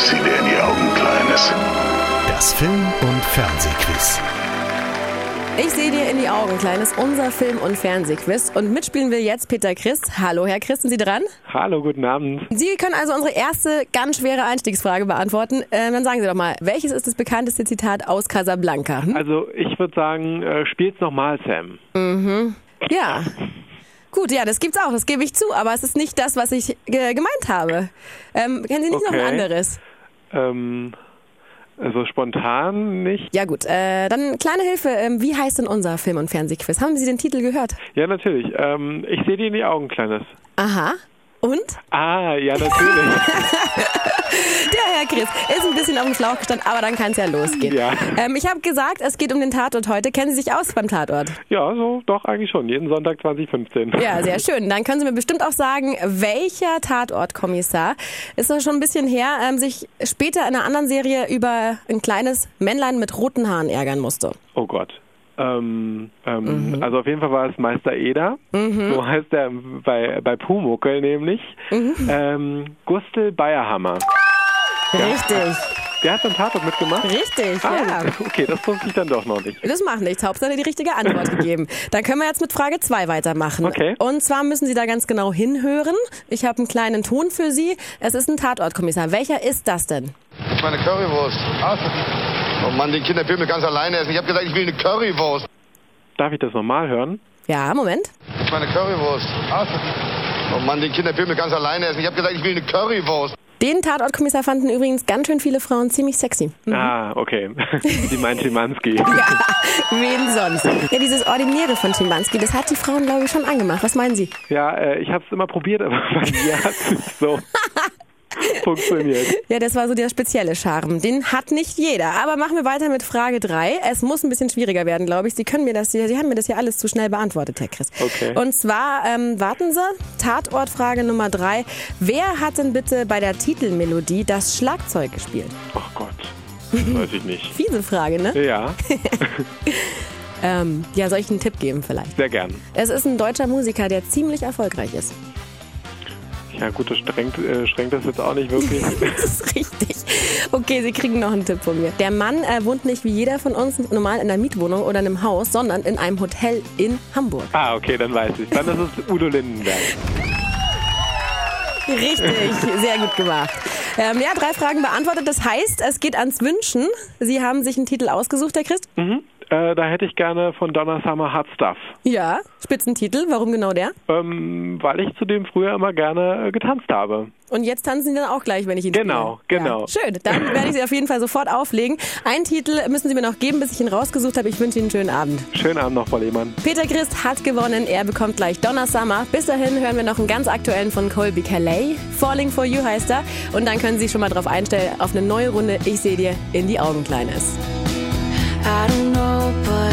sehe dir in die Augen, Kleines. Das Film- und Fernsehquiz. Ich sehe dir in die Augen, Kleines, unser Film- und Fernsehquiz. Und mitspielen will jetzt Peter Christ. Hallo, Herr Christ, sind Sie dran? Hallo, guten Abend. Sie können also unsere erste ganz schwere Einstiegsfrage beantworten. Dann sagen Sie doch mal, welches ist das bekannteste Zitat aus Casablanca? Also ich würde sagen, spiel's nochmal, Sam. Ja. Gut, ja, das gibt's auch, das gebe ich zu. Aber es ist nicht das, was ich gemeint habe. Kennen Sie nicht noch ein anderes? Also spontan nicht. Ja gut, dann kleine Hilfe. Wie heißt denn unser Film- und Fernsehquiz? Haben Sie den Titel gehört? Ja, natürlich. Ich sehe dir in die Augen, Kleines. Aha. Und? Ah, ja, natürlich. Der Herr Christ ist ein bisschen auf dem Schlauch gestanden, aber dann kann es ja losgehen. Ja. Ich habe gesagt, es geht um den Tatort heute. Kennen Sie sich aus beim Tatort? Ja, so doch eigentlich schon. Jeden Sonntag 2015. Ja, sehr schön. Dann können Sie mir bestimmt auch sagen, welcher Tatortkommissar, ist das schon ein bisschen her, sich später in einer anderen Serie über ein kleines Männlein mit roten Haaren ärgern musste. Oh Gott. Also auf jeden Fall war es Meister Eder, so heißt er bei Pumuckl nämlich, Gustl Bayerhammer. Richtig. Der hat beim Tatort mitgemacht? Richtig, ja. Okay, das wusste ich dann doch noch nicht. Das macht nichts, Hauptsache die richtige Antwort gegeben. Dann können wir jetzt mit Frage 2 weitermachen. Okay. Und zwar müssen Sie da ganz genau hinhören. Ich habe einen kleinen Ton für Sie. Es ist ein Tatortkommissar. Welcher ist das denn? Meine Currywurst. Oh Mann, die Kinder will mir ganz alleine essen. Ich habe gesagt, ich will eine Currywurst. Darf ich das nochmal hören? Ja, Moment. Meine Currywurst. Oh Mann, die Kinder will mir ganz alleine essen. Ich habe gesagt, ich will eine Currywurst. Den Tatortkommissar fanden übrigens ganz schön viele Frauen ziemlich sexy. Ah, okay. Sie meint Schimanski. Ja, wen sonst? Ja, dieses Ordinäre von Schimanski, das hat die Frauen, glaube ich, schon angemacht. Was meinen Sie? Ja, ich habe es immer probiert, aber bei mir hat es nicht so funktioniert. Ja, das war so der spezielle Charme. Den hat nicht jeder. Aber machen wir weiter mit Frage 3. Es muss ein bisschen schwieriger werden, glaube ich. Sie haben mir das ja alles zu schnell beantwortet, Herr Christ. Okay. Und zwar, warten Sie, Tatortfrage Nummer 3. Wer hat denn bitte bei der Titelmelodie das Schlagzeug gespielt? Ach Gott, das weiß ich nicht. Fiese Frage, ne? Ja, Ja, soll ich einen Tipp geben vielleicht? sehr gern. Es ist ein deutscher Musiker, der ziemlich erfolgreich ist. Ja gut, das schränkt das jetzt auch nicht wirklich. Das ist richtig. Okay, Sie kriegen noch einen Tipp von mir. Der Mann wohnt nicht wie jeder von uns normal in einer Mietwohnung oder in einem Haus, sondern in einem Hotel in Hamburg. Ah, okay, dann weiß ich. Dann ist es Udo Lindenberg. Richtig, sehr gut gemacht. Ja, 3 Fragen beantwortet. Das heißt, es geht ans Wünschen. Sie haben sich einen Titel ausgesucht, Herr Christ? Da hätte ich gerne von Donna Summer Hot Stuff. Ja, Spitzentitel. Warum genau der? Weil ich zu dem früher immer gerne getanzt habe. Und jetzt tanzen Sie dann auch gleich, wenn ich ihn Genau, spiele. genau. Ja, schön, dann werde ich Sie auf jeden Fall sofort auflegen. Einen Titel müssen Sie mir noch geben, bis ich ihn rausgesucht habe. Ich wünsche Ihnen einen schönen Abend. Schönen Abend noch, Frau Lehmann. Peter Christ hat gewonnen. Er bekommt gleich Donna Summer. Bis dahin hören wir noch einen ganz aktuellen von Colby Calais. Falling for You heißt er. Und dann können Sie sich schon mal drauf einstellen auf eine neue Runde. Ich sehe dir in die Augen, Kleines. I don't know, but